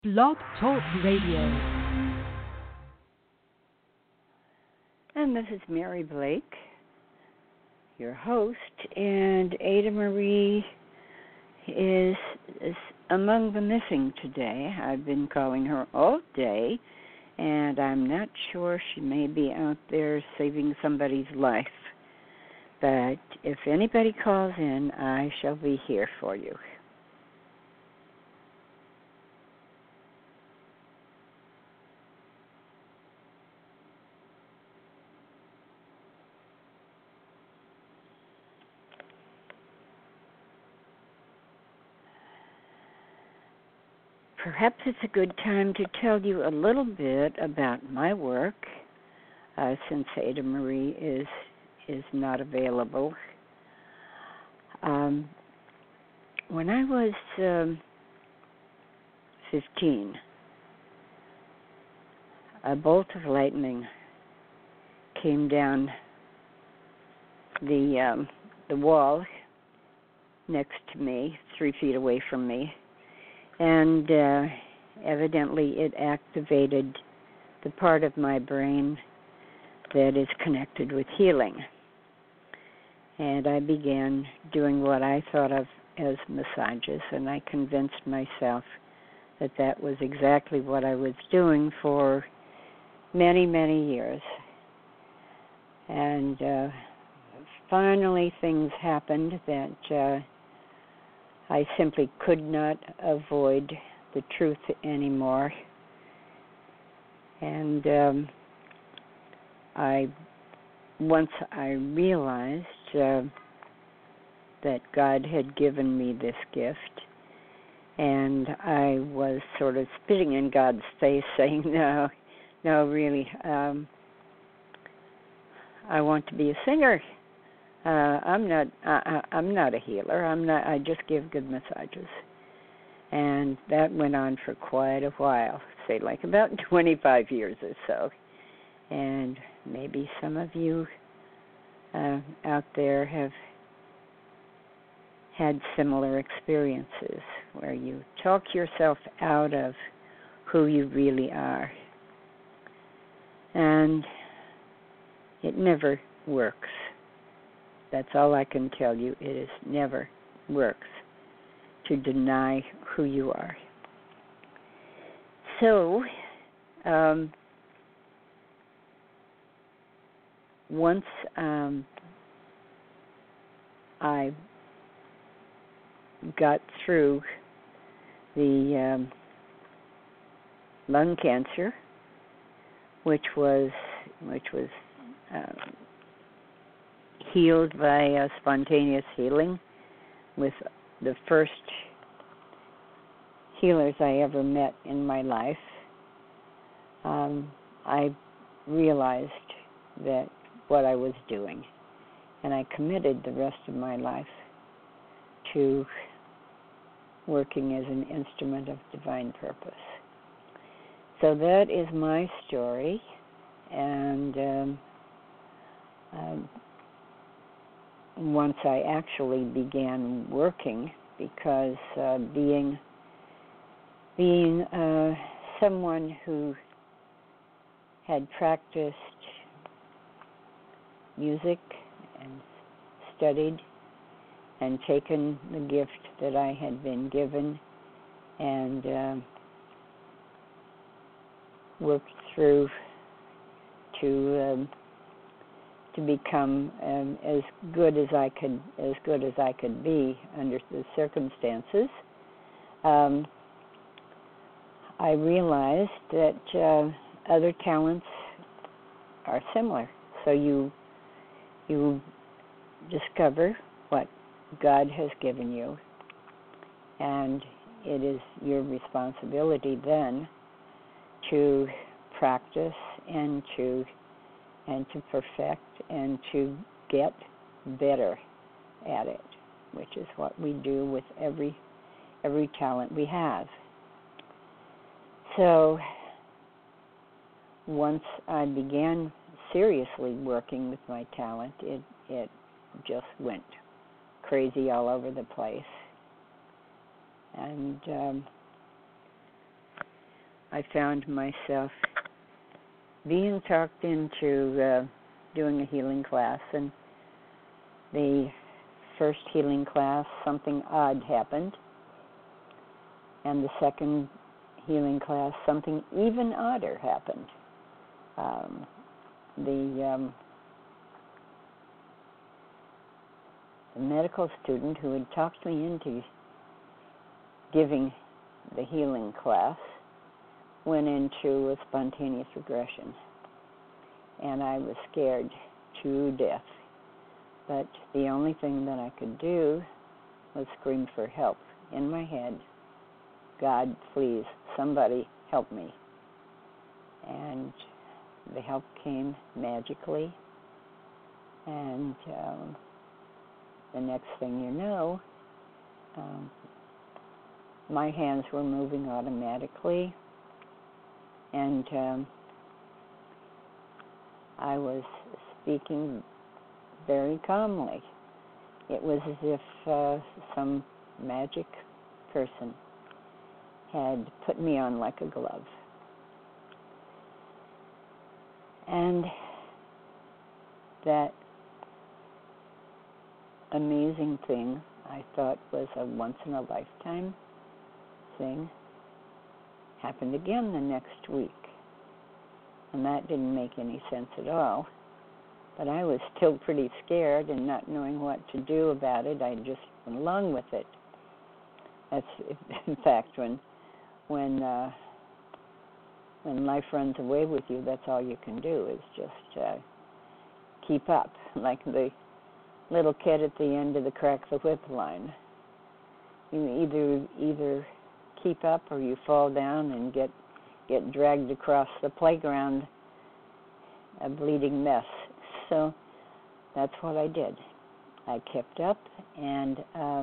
Blog Talk Radio. And this is Mary Blake, your host, and Ada Marie is among the missing today. I've been calling her all day, and I'm not sure, she may be out there saving somebody's life. But if anybody calls in, I shall be here for you. Perhaps it's a good time to tell you a little bit about my work, since Ada Marie is not available. When I was 15, a bolt of lightning came down the wall next to me, 3 feet away from me. And evidently it activated the part of my brain that is connected with healing. And I began doing what I thought of as massages, and I convinced myself that that was exactly what I was doing for many, many years. And finally things happened that I simply could not avoid the truth anymore. And once I realized that God had given me this gift, and I was sort of spitting in God's face saying, no, really, I want to be a singer. I'm not a healer. I just give good massages. And that went on for quite a while, say like about 25 years or so. And maybe some of you out there have had similar experiences where you talk yourself out of who you really are. And it never works. That's all I can tell you. It never works to deny who you are. So, once I got through the lung cancer, which was healed by spontaneous healing with the first healers I ever met in my life, I realized that what I was doing, and I committed the rest of my life to working as an instrument of divine purpose. So that is my story, and once I actually began working, because being someone who had practiced music and studied and taken the gift that I had been given and worked through to become as good as I could be under the circumstances, I realized that other talents are similar. So you discover what God has given you, and it is your responsibility then to practice and to perfect and to get better at it, which is what we do with every talent we have. So once I began seriously working with my talent, it just went crazy all over the place. And I found myself being talked into doing a healing class, and the first healing class, something odd happened, and the second healing class, something even odder happened. The medical student who had talked me into giving the healing class went into a spontaneous regression, and I was scared to death. But the only thing that I could do was scream for help in my head. God, please, somebody help me. And the help came magically, and the next thing you know, my hands were moving automatically, and I was speaking very calmly. It was as if some magic person had put me on like a glove. And that amazing thing I thought was a once-in-a-lifetime thing happened again the next week. And that didn't make any sense at all. But I was still pretty scared and not knowing what to do about it. I just went along with it. That's, in fact, when life runs away with you, that's all you can do is just keep up, like the little kid at the end of the crack the whip line. You either keep up or you fall down and get dragged across the playground, a bleeding mess. So that's what I did. I kept up, and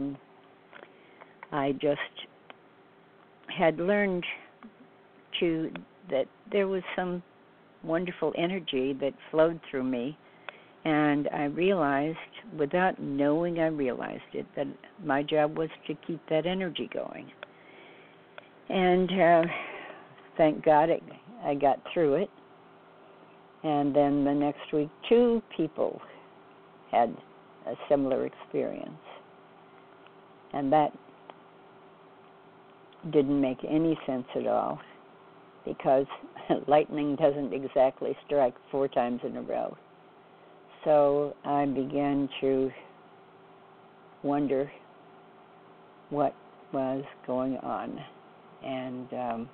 I just had learned that there was some wonderful energy that flowed through me, and I realized, without knowing I realized it, that my job was to keep that energy going. And thank God I got through it. And then the next week, 2 people had a similar experience. And that didn't make any sense at all, because lightning doesn't exactly strike 4 times in a row. So I began to wonder what was going on, and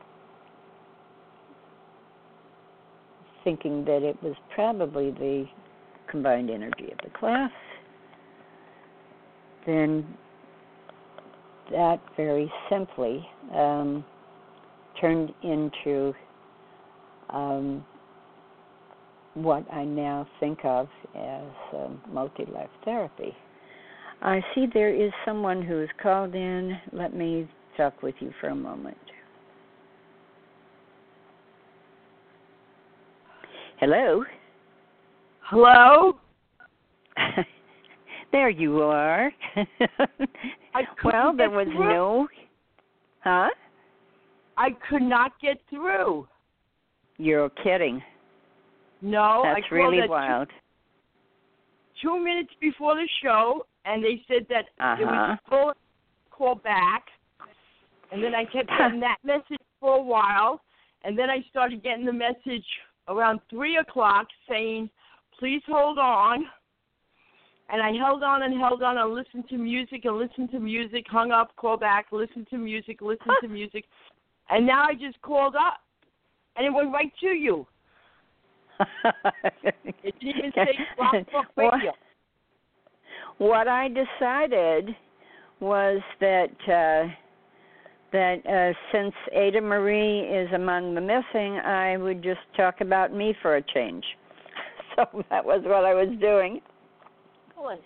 thinking that it was probably the combined energy of the class, then that very simply turned into what I now think of as multi-life therapy. I see there is someone who is called in. Let me talk with you for a moment. Hello? Hello? There you are. Well, there was no... Huh? I could not get through. You're kidding. No, that's really wild. 2 minutes before the show, and they said that it was full call back. And then I kept getting that message for a while, and then I started getting the message around 3 o'clock saying, please hold on. And I held on and listened to music, hung up, call back, listened to music. And now I just called up, and it went right to you. It didn't even say Blog Talk Radio. What I decided was that since Ada Marie is among the missing, I would just talk about me for a change. So that was what I was doing. Excellent.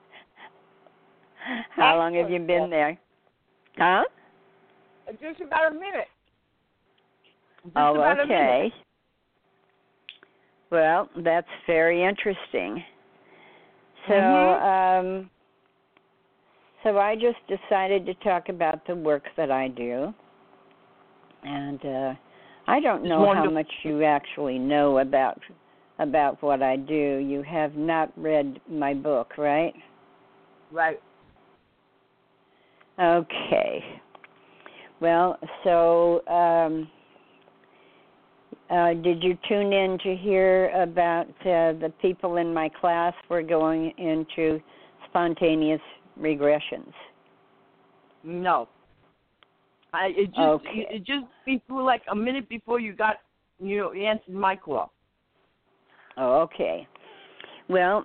How long have you been there? Huh? Just about a minute. Okay. Well, that's very interesting. So, so I just decided to talk about the work that I do, and I don't know how much you actually know about what I do. You have not read my book, right? Right. Okay. Well, so did you tune in to hear about the people in my class were going into spontaneous regressions? No. It just before, like a minute before you answered my call. Oh, okay. Well,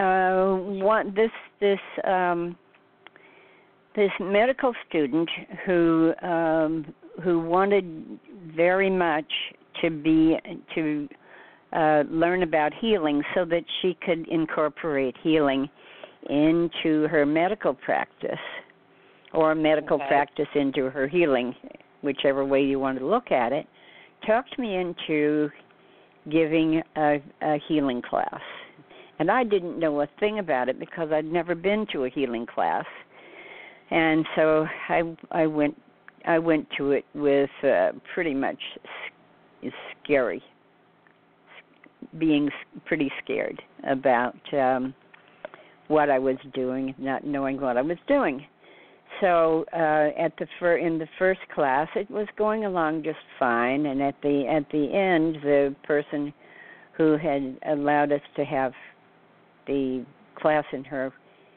this medical student who wanted very much to learn about healing so that she could incorporate healing into her medical practice, or medical practice into her healing, whichever way you want to look at it, talked me into giving a healing class. And I didn't know a thing about it because I'd never been to a healing class. And so I went to it with pretty much scary, being pretty scared about what I was doing, not knowing what I was doing. So in the first class, it was going along just fine, and at the end, the person who had allowed us to have the class in her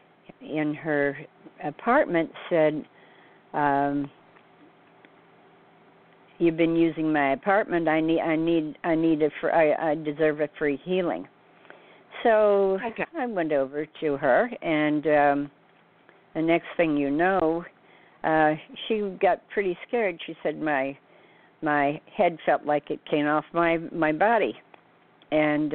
apartment said, "You've been using my apartment. I deserve a free healing." So I went over to her, and the next thing you know, she got pretty scared. She said my head felt like it came off my body, and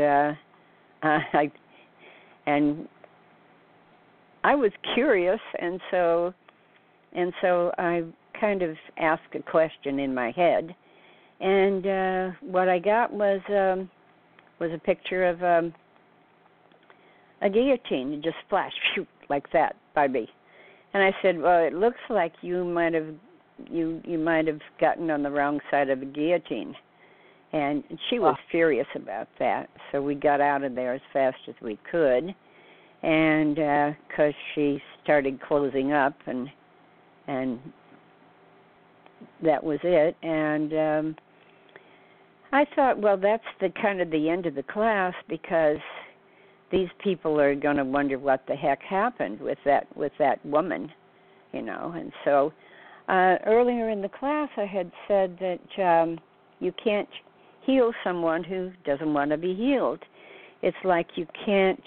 I was curious, and so I kind of asked a question in my head, and what I got was a picture of a guillotine. It just flashed like that by me. And I said, "Well, it looks like you might have gotten on the wrong side of the guillotine." And she was furious about that. So we got out of there as fast as we could, and because she started closing up, and that was it. And I thought, well, that's the end of the class, because these people are going to wonder what the heck happened with that woman, And so earlier in the class, I had said that you can't heal someone who doesn't want to be healed. It's like you can't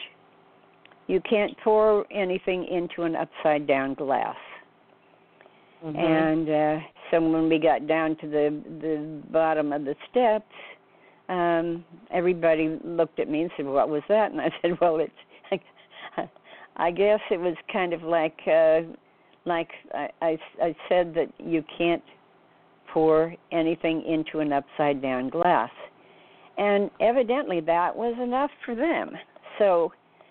pour anything into an upside down glass. Mm-hmm. And so when we got down to the bottom of the steps, everybody looked at me and said, "What was that?" And I said, "Well, it's I guess it was kind of like I said that you can't pour anything into an upside down glass." And evidently that was enough for them. So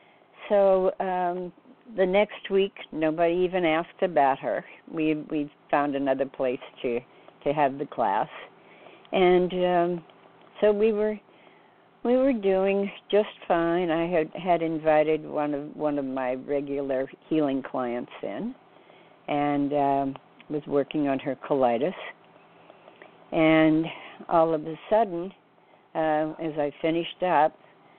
the next week, nobody even asked about her. We found another place to have the class, and so we were doing just fine. I had invited one of my regular healing clients in, and was working on her colitis. And all of a sudden, as I finished up,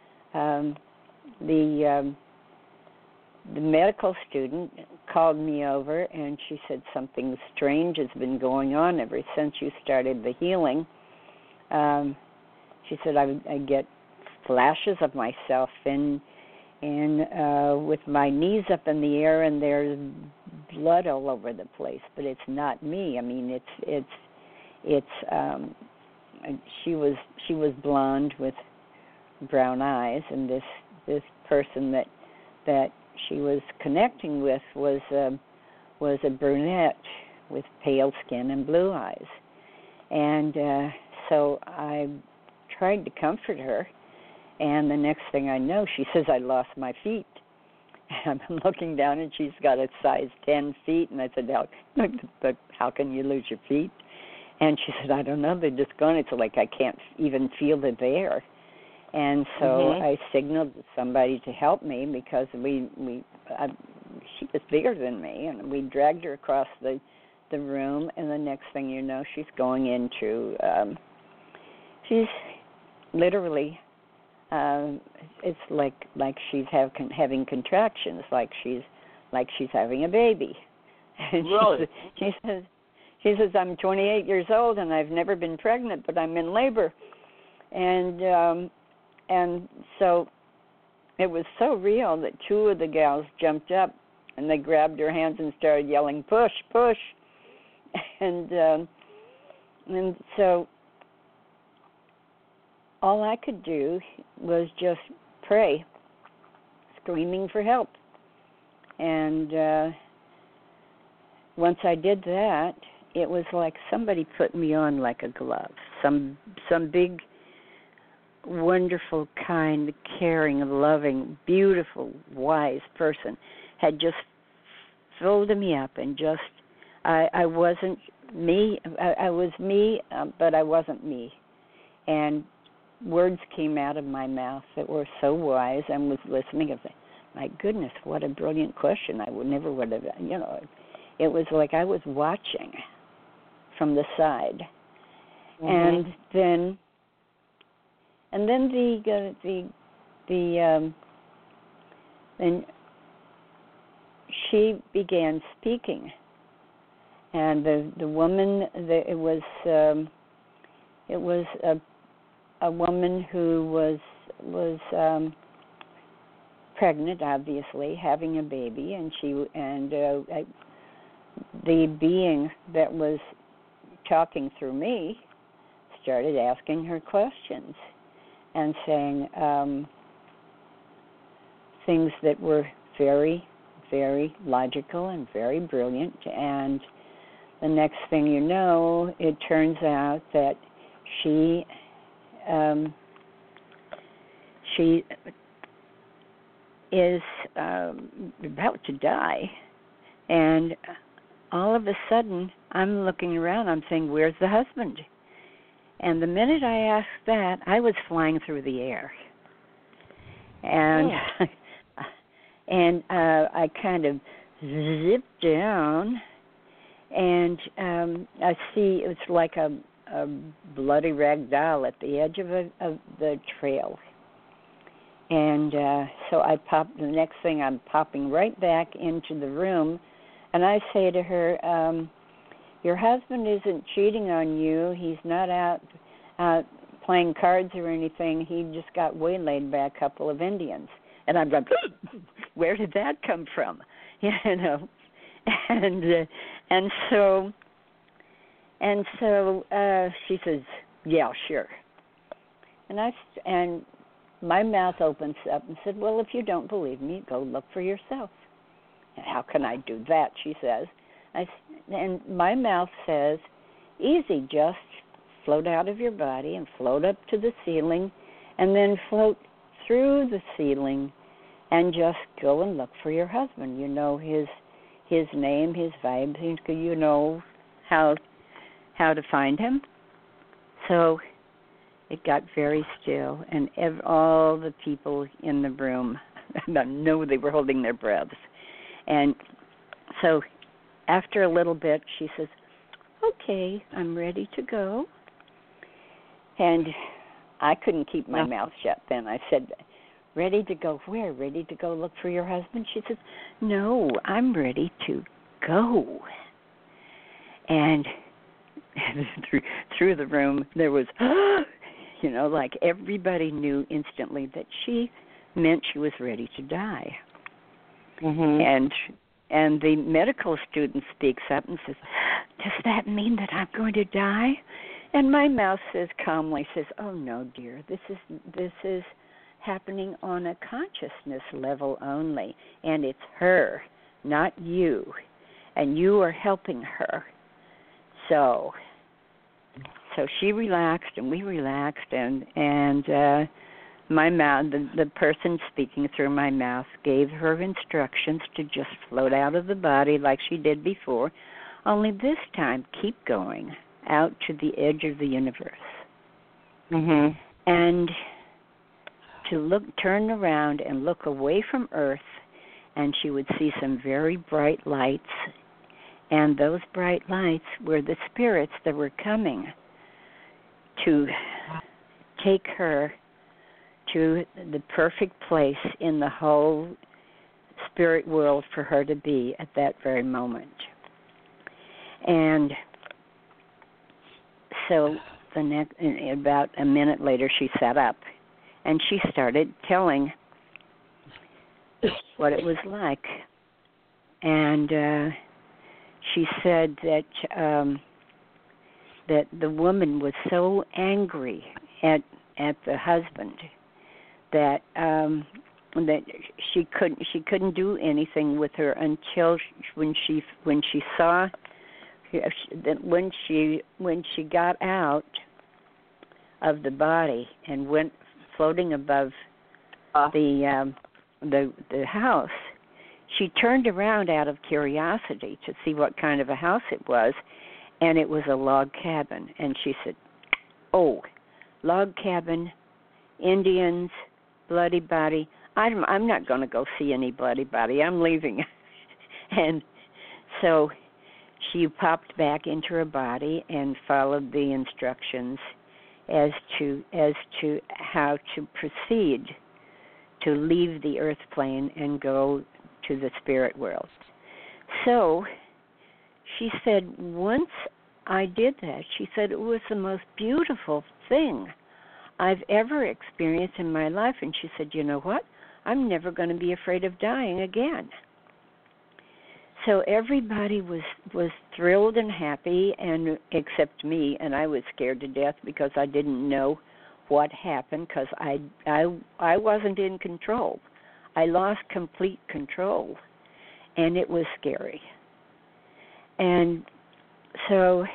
the medical student called me over, and she said, "Something strange has been going on ever since you started the healing." She said, I get flashes of myself and with my knees up in the air, and there's blood all over the place, but it's not me. I mean, she was blonde with brown eyes, and this person that she was connecting with was a brunette with pale skin and blue eyes. And so I tried to comfort her, and the next thing I know, she says, "I lost my feet." And I'm looking down, and she's got a size 10 feet, and I said, "How can you lose your feet?" And she said, I don't know, they're just gone. It's like I can't even feel they're there. And so I signaled somebody to help me because she was bigger than me, and we dragged her across the room, and the next thing you know, she's going into, she's literally, it's like she's having contractions, like she's having a baby. And really? She says, I'm 28 years old and I've never been pregnant, but I'm in labor. And so it was so real that two of the gals jumped up and they grabbed her hands and started yelling, push, push. And so all I could do was just pray, screaming for help. And once I did that, it was like somebody put me on like a glove. Some big, wonderful, kind, caring, loving, beautiful, wise person had just filled me up, and just I wasn't me. I was me, but I wasn't me. And words came out of my mouth that were so wise. I was listening and saying, my goodness, what a brilliant question. I never would have, it was like I was watching from the side. And then then she began speaking, and the woman, it was a woman who was pregnant, obviously, having a baby, and the being that was talking through me started asking her questions and saying things that were very, very logical and very brilliant. And the next thing you know, it turns out that she is about to die. And all of a sudden, I'm looking around, I'm saying, where's the husband? And the minute I asked that, I was flying through the air. And I kind of zipped down, and I see it's like a bloody rag doll at the edge of the trail. And so I popped, the next thing I'm popping right back into the room, and I say to her, your husband isn't cheating on you. He's not out playing cards or anything. He just got waylaid by a couple of Indians. And I'm like, where did that come from? And so she says, yeah, sure. And my mouth opens up and said, well, if you don't believe me, go look for yourself. How can I do that, she says. And my mouth says, easy, just float out of your body and float up to the ceiling and then float through the ceiling and just go and look for your husband. You know his name, his vibes, you know how to find him. So it got very still, and all the people in the room, I know they were holding their breaths. And so after a little bit, she says, okay, I'm ready to go. And I couldn't keep my mouth shut then. I said, ready to go where? Ready to go look for your husband? She says, no, I'm ready to go. And through the room, there was, like everybody knew instantly that she meant she was ready to die. And the medical student speaks up and says, does that mean that I'm going to die? And my mouth says calmly, oh no, dear, this is happening on a consciousness level only, and it's her, not you, and you are helping her. So she relaxed, and we relaxed, and my mouth, the person speaking through my mouth, gave her instructions to just float out of the body like she did before, only this time keep going. out to the edge of the universe. Mhm. And to turn around and look away from Earth, and she would see some very bright lights, and those bright lights were the spirits that were coming to take her to the perfect place in the whole spirit world for her to be at that very moment. And so about a minute later, she sat up, and she started telling what it was like. And she said that that the woman was so angry at the husband that that she couldn't do anything with her until when she saw that when she got out of the body and went floating above the house, she turned around out of curiosity to see what kind of a house it was, and it was a log cabin. And she said, "Oh, log cabin, Indians, bloody body. I'm not going to go see any bloody body. I'm leaving." And so she popped back into her body and followed the instructions as to how to proceed to leave the earth plane and go to the spirit world. So she said, once I did that, she said it was the most beautiful thing I've ever experienced in my life. And she said, you know what? I'm never going to be afraid of dying again. So everybody was thrilled and happy, and except me, and I was scared to death because I didn't know what happened because I wasn't in control. I lost complete control, and it was scary. And so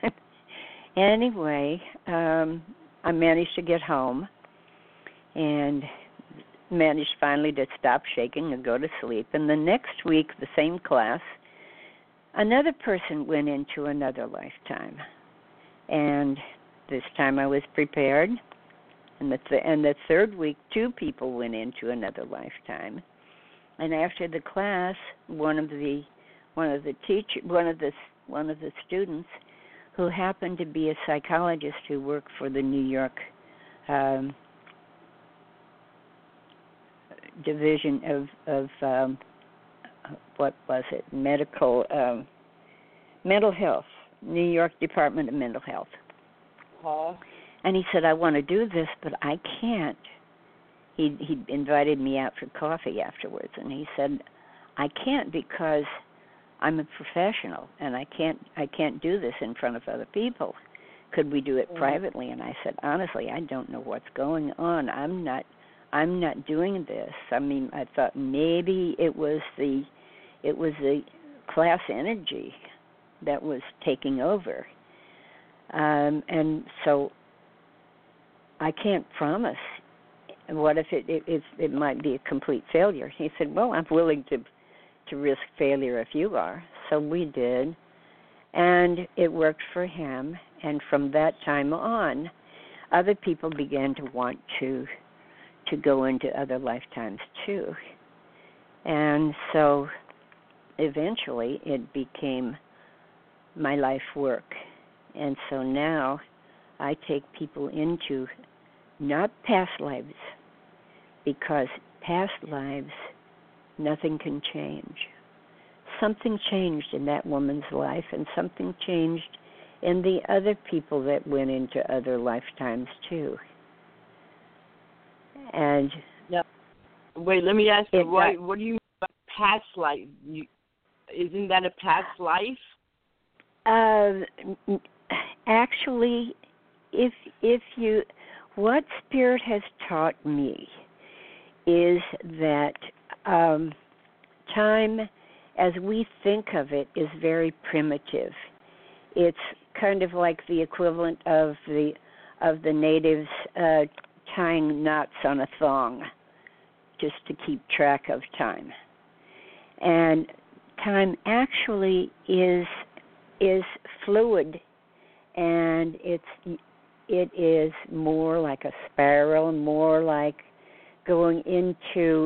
anyway, I managed to get home and managed finally to stop shaking and go to sleep. And the next week, the same class, another person went into another lifetime. And this time I was prepared. And the third week, two people went into another lifetime. And after the class, one of the students, who happened to be a psychologist who worked for the New York division of what was it? Mental Health, New York Department of Mental Health. And he said, I want to do this, but I can't. He invited me out for coffee afterwards, and he said, I can't because I'm a professional, and I can't do this in front of other people. Could we do it privately? And I said, honestly, I don't know what's going on. I'm not doing this. I mean, I thought maybe it was the class energy that was taking over, and so I can't promise. What if it might be a complete failure? He said, well, I'm willing to risk failure if you are. So we did, and it worked for him. And from that time on, other people began to want to go into other lifetimes too. And so eventually it became my life work. And so now I take people into not past lives, because past lives, nothing can change. Something changed in that woman's life, and something changed in the other people that went into other lifetimes too. And wait, let me ask you, what do you mean by past life? Isn't that a past life? Actually, if you, what Spirit has taught me is that time, as we think of it, is very primitive. It's kind of like the equivalent of the natives tying knots on a thong just to keep track of time. And time actually is fluid and it is more like a spiral, more like going into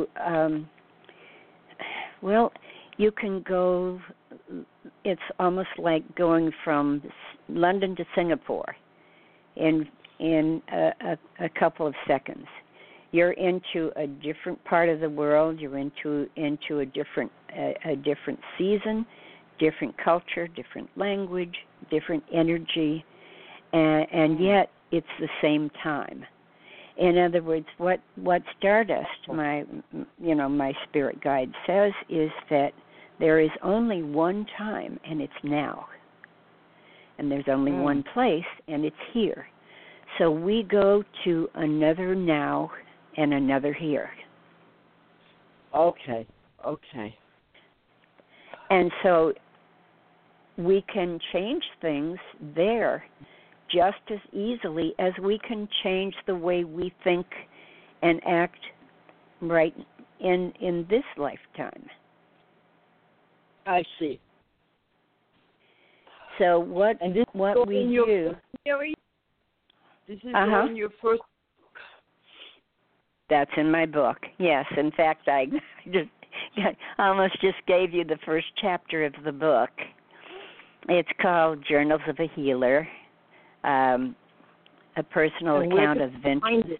you can go. It's almost like going from London to Singapore in a couple of seconds. You're into a different part of the world. You're into a different season, different culture, different language, different energy, and yet it's the same time. In other words, what Stardust, my spirit guide says, is that there is only one time, and it's now. And there's only one place, and it's here. So we go to another now and another here. Okay. And so we can change things there just as easily as we can change the way we think and act right in this lifetime. I see. So what we do... This is in your first... That's in my book, yes. In fact, I almost just gave you the first chapter of the book. It's called Journals of a Healer, a personal account of ventures.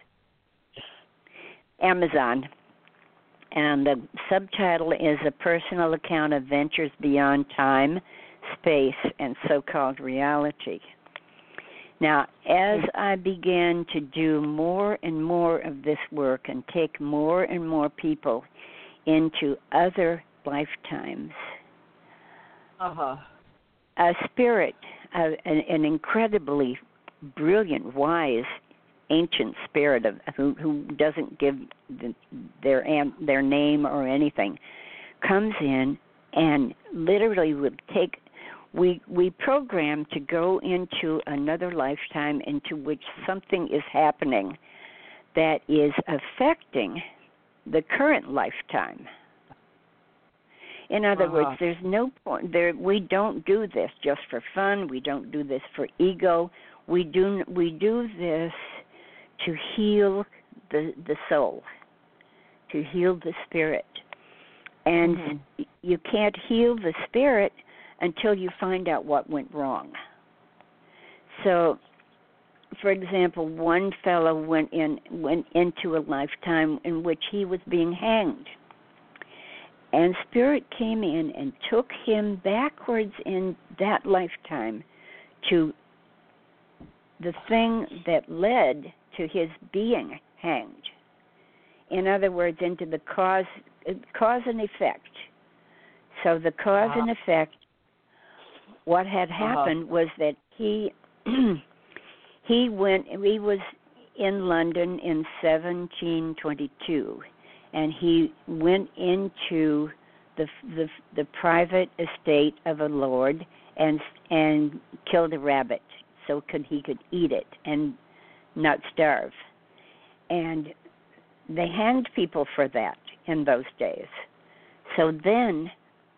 Amazon. And the subtitle is A Personal Account of Ventures Beyond Time, Space, and So-Called Reality. Now, as I began to do more and more of this work and take more and more people into other lifetimes, a spirit, an incredibly brilliant, wise, ancient spirit who doesn't give their name or anything, comes in and literally would take. We program to go into another lifetime into which something is happening that is affecting the current lifetime. In other words, there's no point there. We don't do this just for fun. We don't do this for ego. We do this to heal the soul, to heal the spirit. And you can't heal the spirit until you find out what went wrong. So, for example, one fellow went into a lifetime in which he was being hanged. And Spirit came in and took him backwards in that lifetime to the thing that led to his being hanged. In other words, into the cause and effect. So the cause and effect, what had happened was that he was in London in 1722, and he went into the private estate of a lord and killed a rabbit so he could eat it and not starve. And they hanged people for that in those days. So then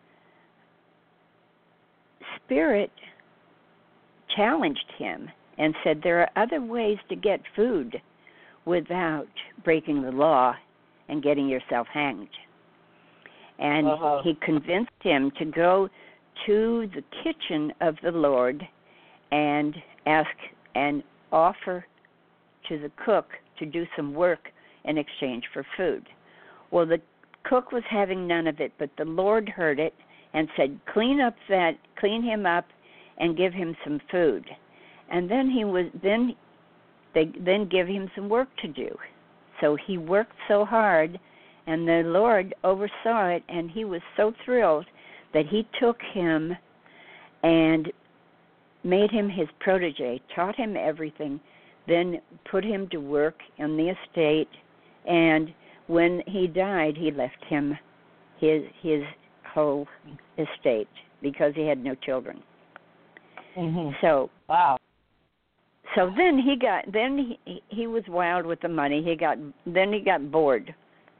Spirit challenged him and said there are other ways to get food without breaking the law and getting yourself hanged. And he convinced him to go to the kitchen of the Lord and ask and offer to the cook to do some work in exchange for food. Well, the cook was having none of it, but the Lord heard it and said, clean him up and give him some food. And then they give him some work to do. So he worked so hard, and the Lord oversaw it, and he was so thrilled that he took him and made him his protege, taught him everything, then put him to work in the estate, and when he died, he left him his whole estate because he had no children. So wow. So then he was wild with the money. He got bored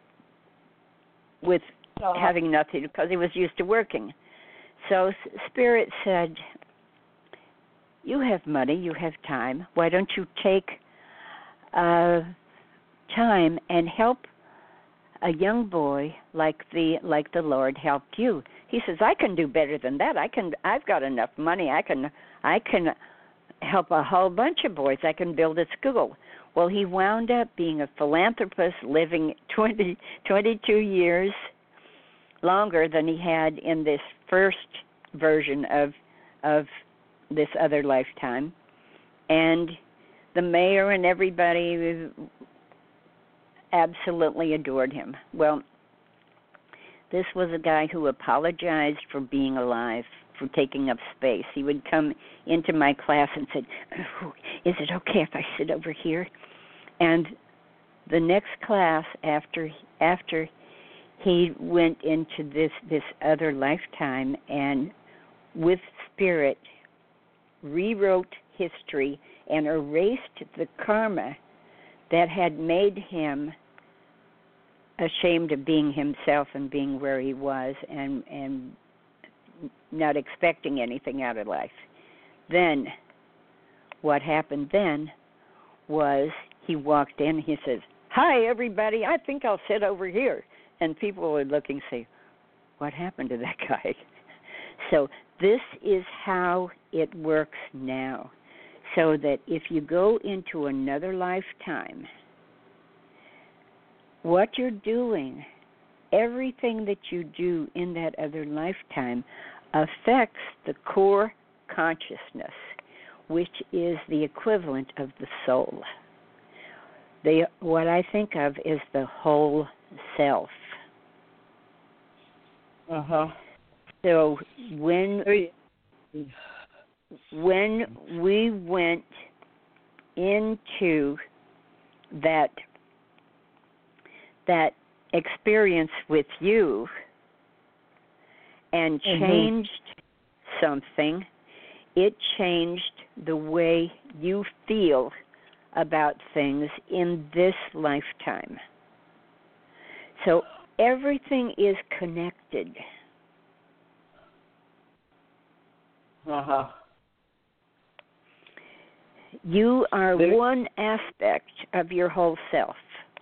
with having nothing because he was used to working. So Spirit said, you have money, you have time. Why don't you take time and help a young boy like the Lord helped you? He says, I can do better than that. I've got enough money. I can help a whole bunch of boys. I can build a school. Well, he wound up being a philanthropist, living 22 years longer than he had in this first version of this other lifetime. And the mayor and everybody absolutely adored him. Well, this was a guy who apologized for being alive, for taking up space. He would come into my class and said, oh, is it okay if I sit over here? And the next class after he went into this other lifetime and with spirit rewrote history and erased the karma that had made him ashamed of being himself and being where he was and not expecting anything out of life. Then, what happened then was he walked in, he says, hi, everybody, I think I'll sit over here. And people would look and say, what happened to that guy? So this is how it works now. So that if you go into another lifetime, what you're doing, everything that you do in that other lifetime affects the core consciousness, which is the equivalent of the soul. What I think of is the whole self. So when we went into that experience with you and changed something, it changed the way you feel about things in this lifetime. So everything is connected. You are one aspect of your whole self.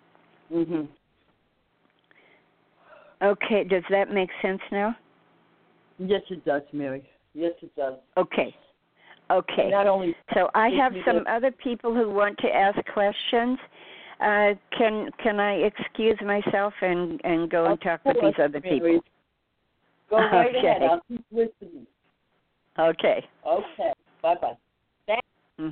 Okay, does that make sense now? Yes, it does, Mary. Yes, it does. Okay. Not only so I have some other people who want to ask questions. Can I excuse myself and go and talk with these other people? Go right ahead. I'll keep listening. Okay. Okay. Bye-bye. Thanks.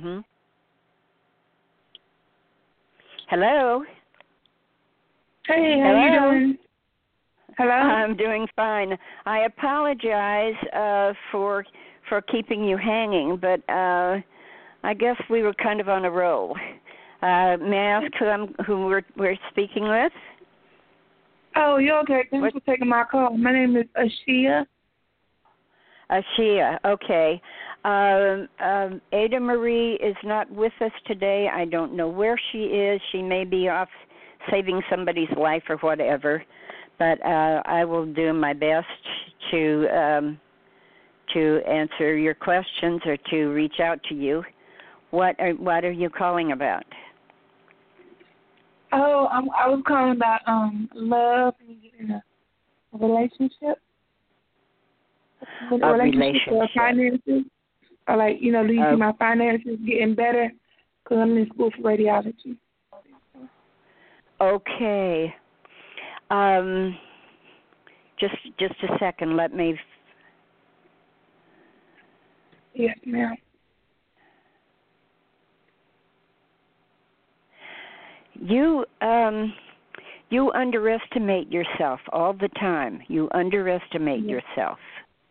Hello. Hey, how you doing? Hello? I'm doing fine. I apologize for keeping you hanging, but I guess we were kind of on a roll. May I ask who we're speaking with? Oh, you're okay. Thanks for taking my call. My name is Ashia. Ashia, okay. Ada Marie is not with us today. I don't know where she is. She may be off saving somebody's life or whatever. But I will do my best to answer your questions or to reach out to you. What are you calling about? Oh, I was calling about love and getting a relationship. Relationship or finances, or do you see my finances getting better? Because I'm in school for radiology. Okay. Just a second. Let me. Yes, ma'am. You underestimate yourself all the time. You underestimate yourself.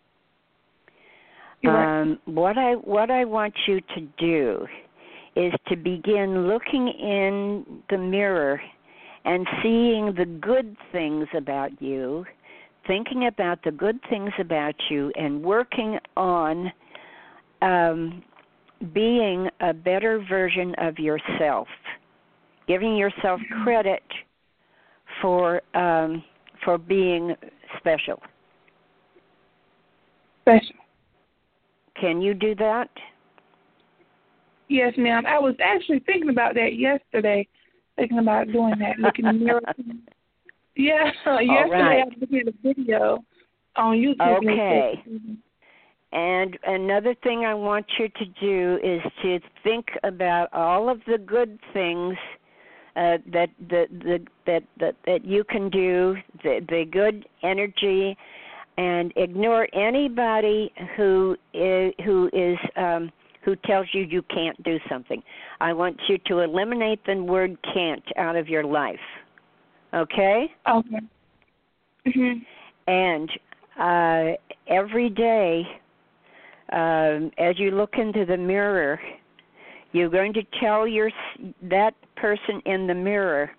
What I want you to do is to begin looking in the mirror and seeing the good things about you, thinking about the good things about you, and working on being a better version of yourself, giving yourself credit for being special. Special. Can you do that? Yes, ma'am. I was actually thinking about that yesterday, thinking about doing that, looking in the mirror. Yeah, yesterday right. I was looking at a video on YouTube. Okay. And another thing I want you to do is to think about all of the good things that you can do, the good energy, and ignore anybody who tells you can't do something. I want you to eliminate the word can't out of your life. Okay? Okay. Mm-hmm. And every day, as you look into the mirror, you're going to tell that person in the mirror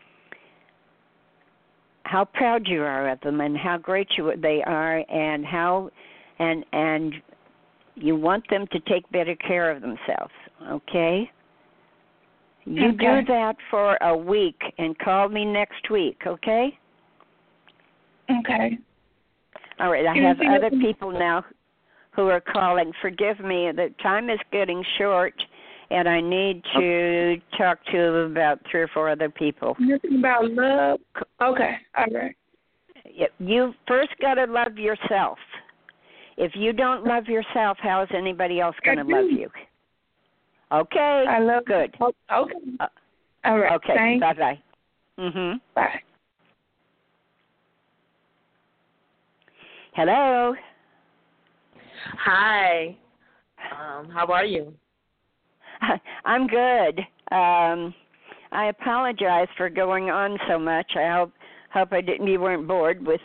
how proud you are of them and how great they are, and and you want them to take better care of themselves. Okay? You do that for a week and call me next week. Okay? Okay. All right. I have other people now who are calling. Forgive me, the time is getting short, and I need to talk to about 3 or 4 other people. Nothing about love? Okay, all right. You first got to love yourself. If you don't love yourself, how is anybody else going to love you? Okay, I love good. Okay. All right, okay, thanks. bye-bye. Mm-hmm. Bye. Hello. Hi. How are you? I'm good. I apologize for going on so much. I hope you weren't bored with.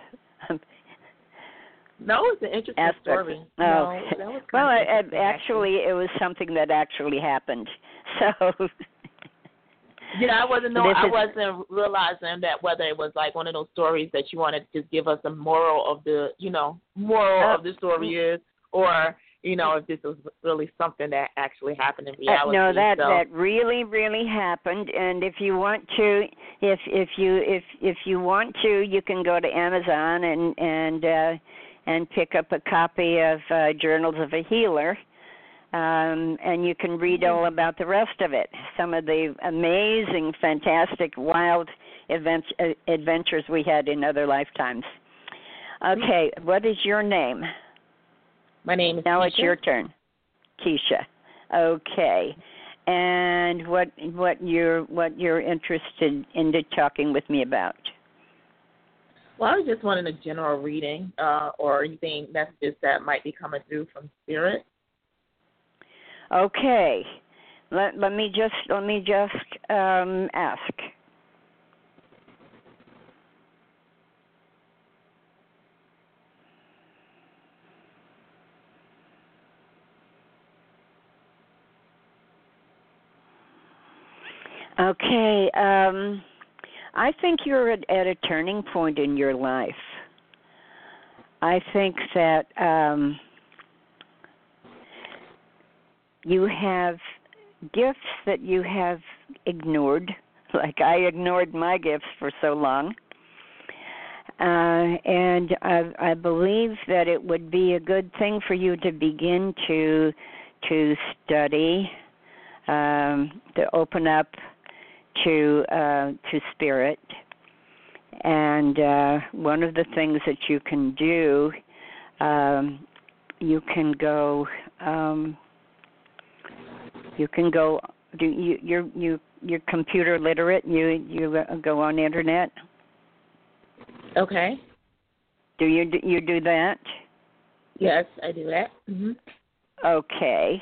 No, it's an interesting story. Oh. No, that was well, actually, it was something that actually happened. So. Yeah, I wasn't realizing that whether it was like one of those stories that you wanted to just give us a moral of the, of the story is, or if this was really something that actually happened in reality. No, that really, really happened. And if you want to, if you want to, you can go to Amazon and pick up a copy of Journals of a Healer. And you can read all about the rest of it. Some of the amazing, fantastic, wild adventures we had in other lifetimes. Okay, what is your name? My name is Now Keisha. It's your turn. Keisha. Okay. And what you're interested in talking with me about? Well, I was just wanting a general reading or anything messages that might be coming through from Spirit. Okay, let me just ask. Okay, I think you're at a turning point in your life. I think that you have gifts that you have ignored, like I ignored my gifts for so long. And I believe that it would be a good thing for you to begin to study, to open up to Spirit. And one of the things that you can do, you can go. You're computer literate. You go on the internet. Okay. Do you do that? Yes, I do that. Mm-hmm. Okay.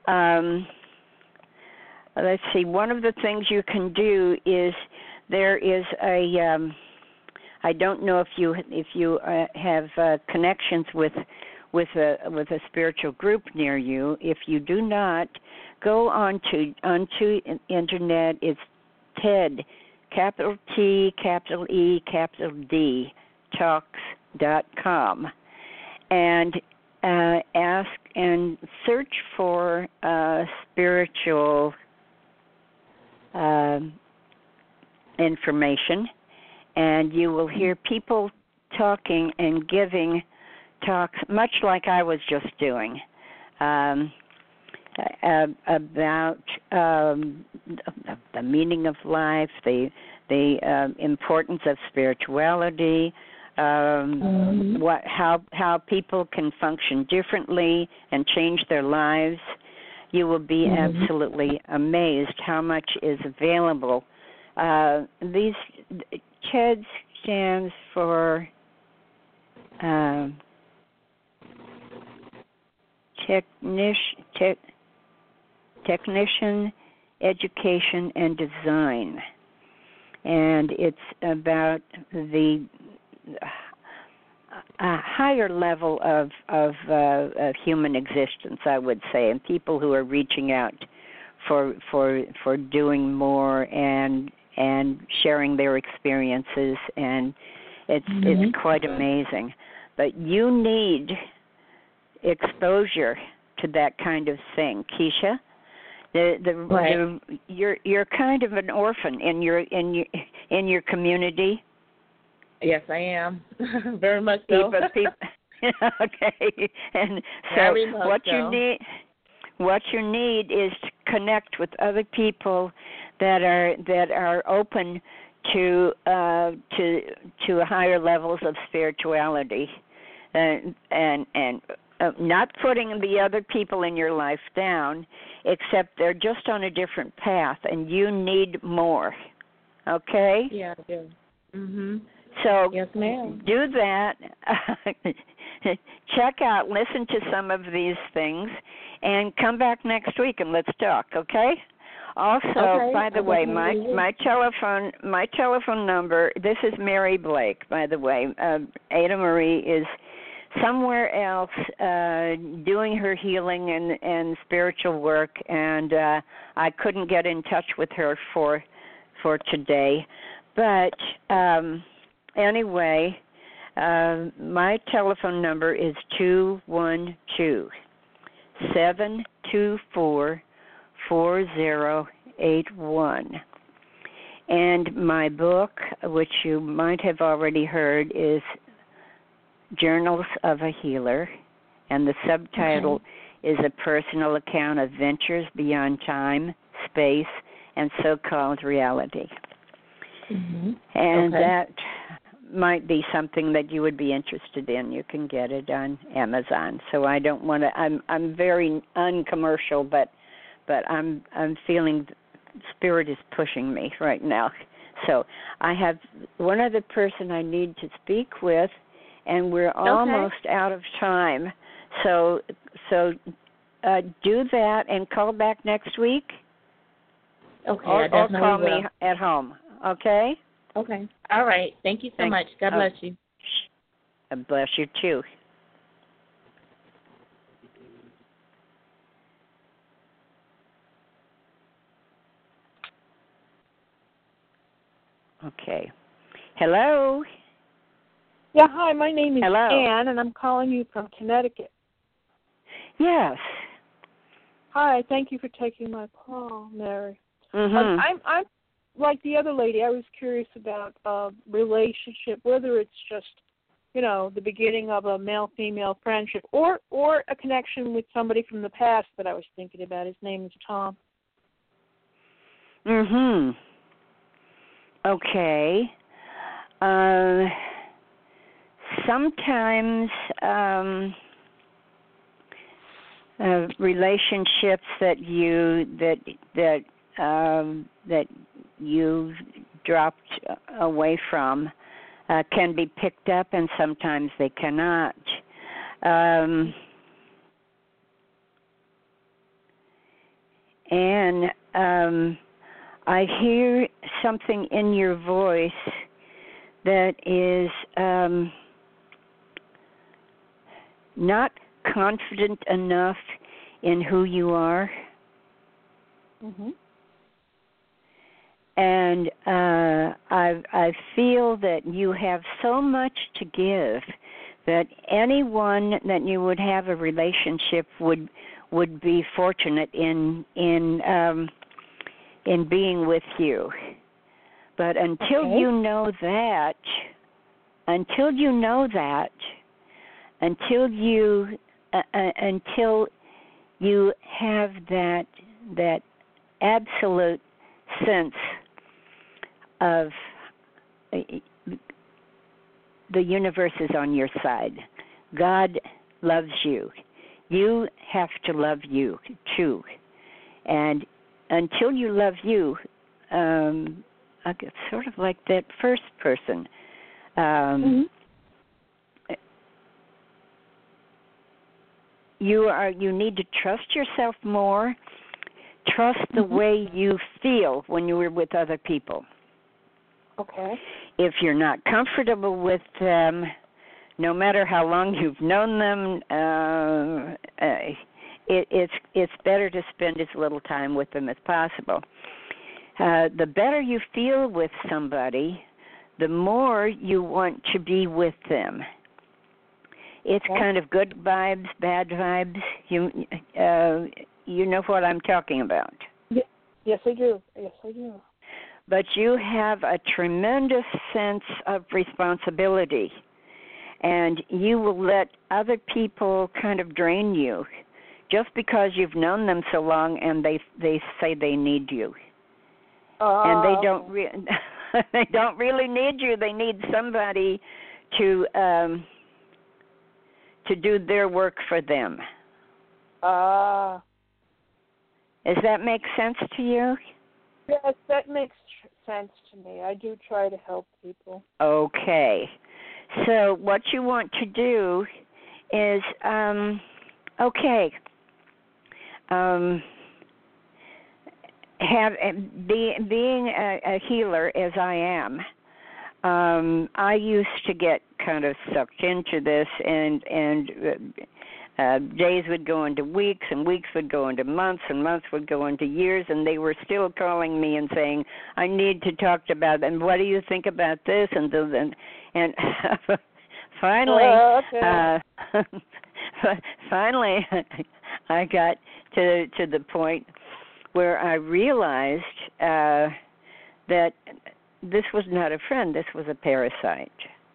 Let's see. One of the things you can do is there is a. I don't know if you have connections with a spiritual group near you. If you do not, go onto internet. It's TED, capital T, capital E, capital D, talks.com, and ask and search for spiritual information, and you will hear people talking and giving talks, much like I was just doing. about the meaning of life, the importance of spirituality, how people can function differently and change their lives. You will be absolutely amazed how much is available. These TED stands for Technician, Education, and Design. And it's about the higher level of human existence, I would say, and people who are reaching out for doing more and sharing their experiences, and it's quite amazing. But you need exposure to that kind of thing, Keisha. You're kind of an orphan in your community. Yes, I am. Very much so. Okay, and so what you need is to connect with other people that are open to higher levels of spirituality, and not putting the other people in your life down, except they're just on a different path, and you need more. Okay? Yeah, I do. Mhm. So yes, ma'am. Do that. Check out, listen to some of these things, and come back next week and let's talk. Okay? Also, by the way, my telephone number. This is Mary Blake. By the way, Ada Marie is somewhere else doing her healing and spiritual work, and I couldn't get in touch with her for today. But anyway, my telephone number is 212-724-4081. And my book, which you might have already heard, is Journals of a Healer, and the subtitle is A Personal Account of Ventures Beyond Time, Space, and So-Called Reality. And that might be something that you would be interested in. You can get it on Amazon. So I don't want to. I'm very uncommercial, but I'm feeling Spirit is pushing me right now. So I have one other person I need to speak with, and we're almost out of time. So do that and call back next week. Okay, or call me at home. Okay? Okay. All right. Thank you so much. God bless you. God bless you, too. Okay. Hello? Yeah, hi. My name is Hello. Ann, and I'm calling you from Connecticut. Yes. Hi. Thank you for taking my call, Mary. Mm-hmm. I'm like the other lady. I was curious about relationship, whether it's just, the beginning of a male-female friendship, or a connection with somebody from the past that I was thinking about. His name is Tom. Mm-hmm. Okay. Sometimes relationships that you dropped away from can be picked up, and sometimes they cannot. And I hear something in your voice that is not confident enough in who you are. Mm-hmm. And I feel that you have so much to give that anyone that you would have a relationship would be fortunate in being with you. But until you know that, until you have that absolute sense of the universe is on your side. God loves you. You have to love you too. And until you love you, sort of like that first person, you need to trust yourself more. Trust the way you feel when you are with other people. Okay. If you're not comfortable with them, no matter how long you've known them, it's better to spend as little time with them as possible. The better you feel with somebody, the more you want to be with them. It's kind of good vibes, bad vibes. You know what I'm talking about. Yes, I do. Yes, I do. But you have a tremendous sense of responsibility, and you will let other people kind of drain you just because you've known them so long and they say they need you. And they don't they don't really need you. They need somebody to do their work for them. Does that make sense to you? Yes, that makes sense to me. I do try to help people. Okay. So what you want to do is, being a healer as I am, I used to get kind of sucked into this, and days would go into weeks, and weeks would go into months, and months would go into years, and they were still calling me and saying, I need to talk about it, and what do you think about this? And finally, finally, I got to the point where I realized that this was not a friend, this was a parasite.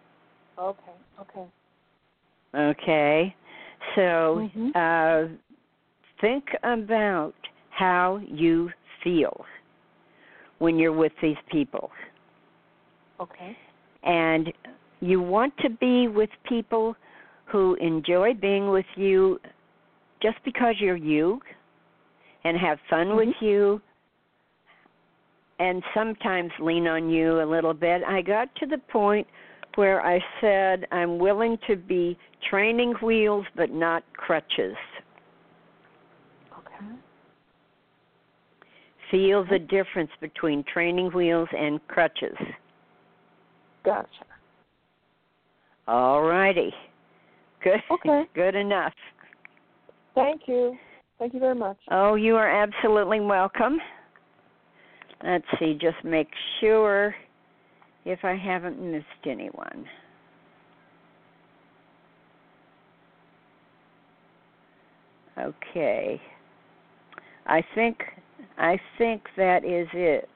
Okay. So think about how you feel when you're with these people. Okay. And you want to be with people who enjoy being with you just because you're you and have fun with you and sometimes lean on you a little bit. I got to the point where I said I'm willing to be training wheels but not crutches. Okay. Feel the difference between training wheels and crutches. Gotcha. All righty. Good. Okay. Good enough. Thank you. Thank you very much. Oh, you are absolutely welcome. Let's see, just make sure if I haven't missed anyone. Okay. I think that is it.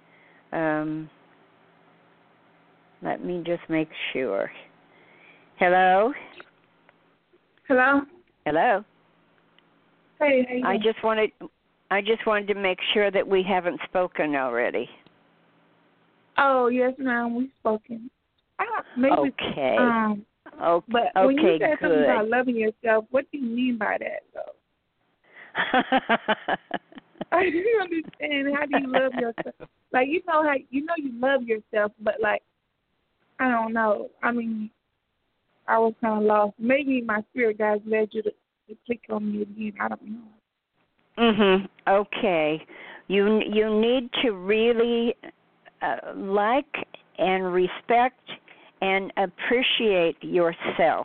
Let me just make sure. Hello? Hello? Hello? Hey, how you doing? I just wanted to make sure that we haven't spoken already. Oh, yes, ma'am, we've spoken. Maybe, okay. But when you said something about loving yourself, what do you mean by that, though? I didn't understand. How do you love yourself? Like, you know you love yourself, but, like, I don't know. I mean, I was kind of lost. Maybe my spirit guys led you to click on me again. I don't know. Okay. You need to really like and respect and appreciate yourself.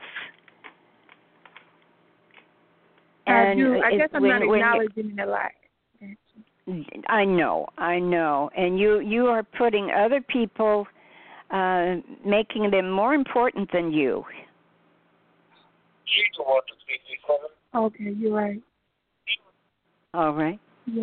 I do. I guess I'm not acknowledging the lack. I know. And you are putting other people, making them more important than you. Okay, you're right. All right. Yeah.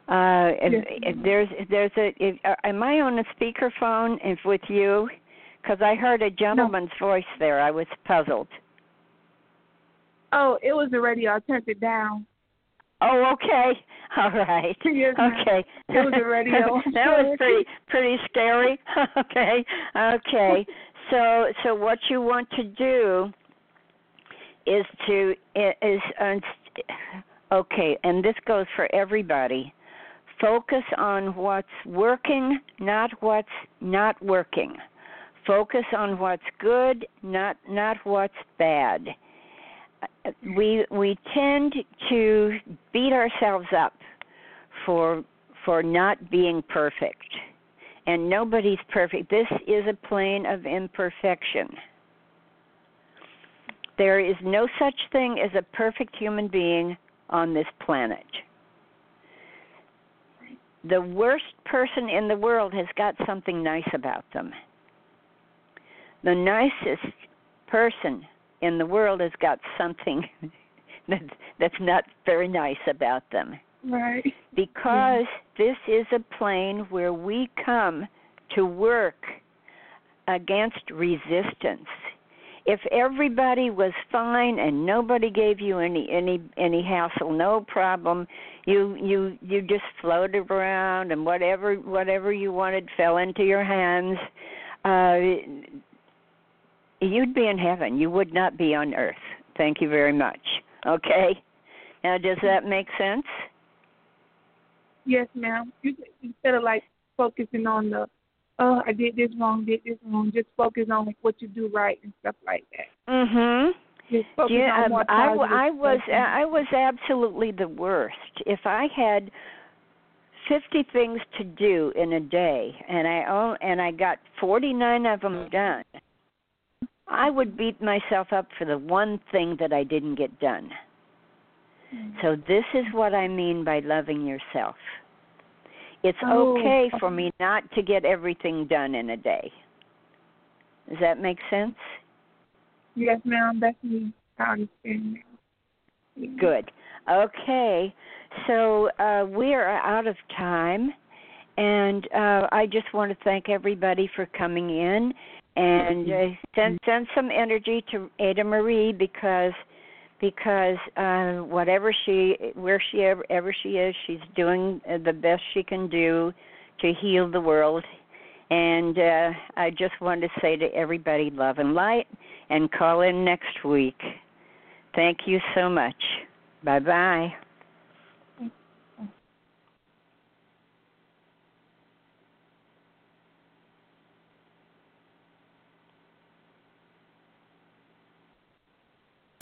Am I on a speakerphone with you? Because I heard a gentleman's voice there. I was puzzled. Oh, it was the radio. I turned it down. Oh, okay. All right. Yes, okay. It was a radio. That was pretty scary. Okay. Okay. So what you want to do is okay, and this goes for everybody. Focus on what's working, not what's not working. Focus on what's good, not what's bad. We tend to beat ourselves up for not being perfect, and nobody's perfect. This is a plane of imperfection. There is no such thing as a perfect human being on this planet. The worst person in the world has got something nice about them. The nicest person in the world has got something that's not very nice about them. Right. Because this is a plane where we come to work against resistance. If everybody was fine and nobody gave you any hassle, no problem, you just floated around and whatever you wanted fell into your hands, you'd be in heaven. You would not be on earth. Thank you very much. Okay? Now, does that make sense? Yes, ma'am. Instead of focusing on the I did this wrong, just focus on what you do right and stuff like that. Mhm. Just focus on more positive I was absolutely the worst. If I had 50 things to do in a day and I got 49 of them done, I would beat myself up for the one thing that I didn't get done. So this is what I mean by loving yourself. It's okay for me not to get everything done in a day. Does that make sense? Yes, ma'am. That's me. I understand now. Good. Okay. So we are out of time, and I just want to thank everybody for coming in, and send some energy to Ada Marie because wherever she is, she's doing the best she can do to heal the world. And I just want to say to everybody, love and light, and call in next week. Thank you so much. Bye-bye.